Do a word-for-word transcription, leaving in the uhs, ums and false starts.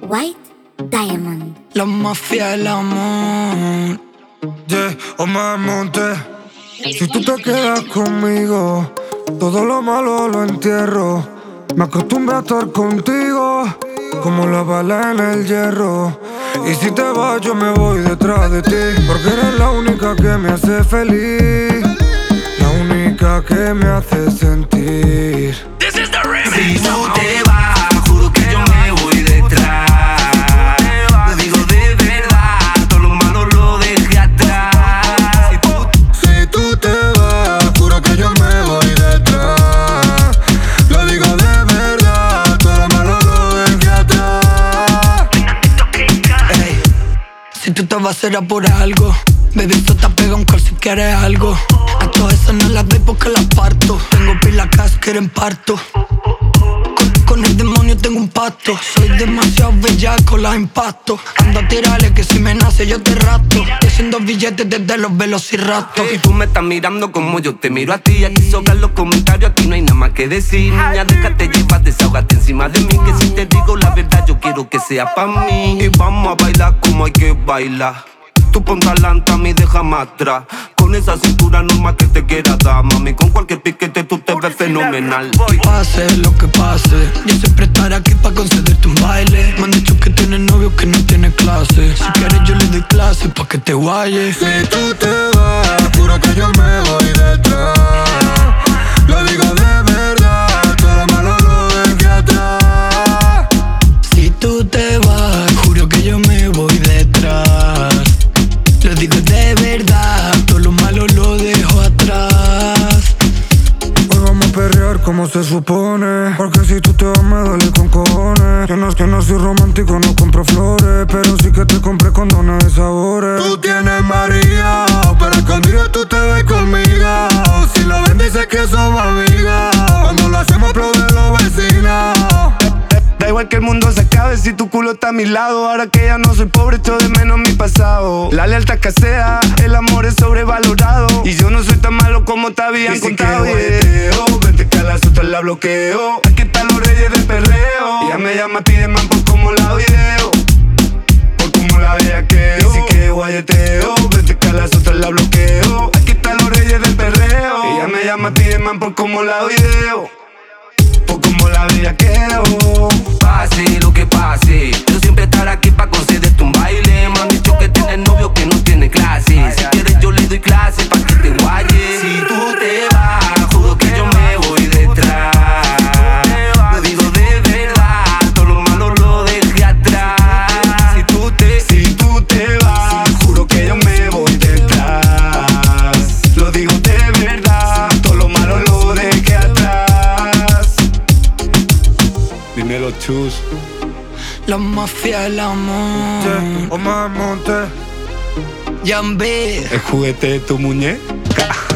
White Diamond. La mafia del amor. Yeah, Omar Monte. Si tú te quedas conmigo, todo lo malo lo entierro. Me acostumbré a estar contigo, como la bala en el hierro. Y si te vas yo me voy detrás de ti, porque eres la única que me hace feliz, la única que me hace sentir. This is the remix. Si tú te vas, juro que yo me voy detrás. Lo digo de verdad, todo lo malo lo dejé atrás. Si tú, si tú te vas, juro que yo me voy detrás. Lo digo de verdad, todo lo malo lo dejé atrás. Ey, si tú te vas será por algo. Baby, tú te pega un call si quieres algo. A todas esas no las doy porque las parto. Tengo pila cas que en parto. Con, con el demonio tengo un pacto. Soy demasiado bellaco, la impacto. Ando a tirarle que si me nace yo te rato. Yo haciendo billetes desde los velociraptos. y tú me estás mirando como yo te miro a ti. Aquí sobran los comentarios, aquí no hay nada más que decir. Niña, déjate llevar, desahógate encima de mí. Que si te digo la verdad, yo quiero que sea pa' mí. Y vamos a bailar como hay que bailar. Tú ponte adelante, a mí déjame atrás. Con esa cintura normal que te quiera dar, mami. Con cualquier piquete tú te ves fenomenal. Pase lo que pase, yo siempre estaré aquí pa' concederte un baile. Me han dicho que tienes novio que no tiene clase. Si quieres yo le doy clase pa' que te guayes. Si tú te vas, juro que yo me voy detrás. Lo digo de verdad, todo lo malo lo dejé atrás. Si tú te vas, juro que yo me voy detrás. Lo digo de verdad, todo lo malo lo dejo atrás. Hoy vamos a perrear como se supone, porque si tú te vas me duele con cojones. Yo no es que no soy romántico, no compro flores, pero sí que te compré condones de sabores. Tú tienes María, pero escondido tú te ves conmigo. Si lo ven dices que somos amigas, cuando lo hacemos aplauden los vecinos. Da igual que el mundo se acabe si tu culo está a mi lado. Ahora que ya no soy pobre, echo de menos mi pasado. La lealtad escasea, el amor es sobrevalorado. Y yo no soy tan malo como te habían y si contado. que guayeteo, vente que a las otras la bloqueo. Aquí están los reyes del perreo. Ella me llama, pide man por como la video, por como la bellaqueo. Y si que guayeteo, vente que a las otras la bloqueo. Aquí están los reyes del perreo. Ella me llama, pide man por como la video, por como la bellaqueo. Pase lo que pase, yo siempre estaré aquí pa' concederte un baile. Me han dicho que tienes novio que no tiene clase. Si quieres yo le doy clase pa' que te guayes. Si tú te vas, juro que yo me voy detrás. Lo digo de verdad, todo lo malo lo dejé atrás. Si tú te, Si tú te vas, juro que yo me voy detrás. Lo digo de verdad, todo lo malo lo dejé atrás. Dímelo, chus. La mafia del amor. yeah, Omar Monte. Yambe. El juguete de tu muñeca.